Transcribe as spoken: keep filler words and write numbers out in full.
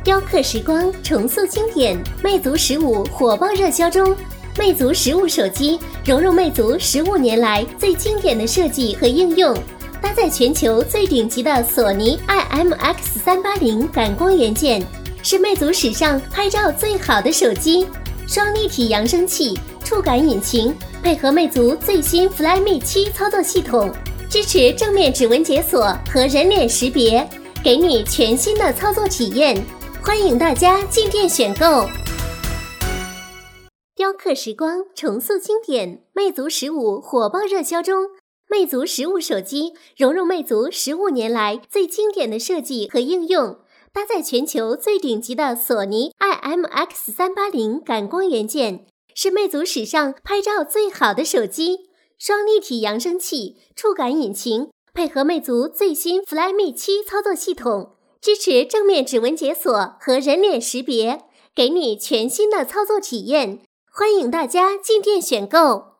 雕刻时光，重塑经典。魅族十五火爆热销中，魅族十五手机融入魅族十五年来最经典的设计和应用，搭载全球最顶级的索尼 I M X 三八零感光元件，是魅族史上拍照最好的手机。双立体扬声器、触感引擎，配合魅族最新 Flyme 七操作系统，支持正面指纹解锁和人脸识别，给你全新的操作体验。欢迎大家进店选购。雕刻时光，重塑经典。魅族十五火爆热销中，魅族十五手机融入魅族十五年来最经典的设计和应用，搭载全球最顶级的索尼 I M X 三八零感光元件，是魅族史上拍照最好的手机。双立体扬声器、触感引擎，配合魅族最新 Flyme 七操作系统，支持正面指纹解锁和人脸识别，给你全新的操作体验。欢迎大家进店选购。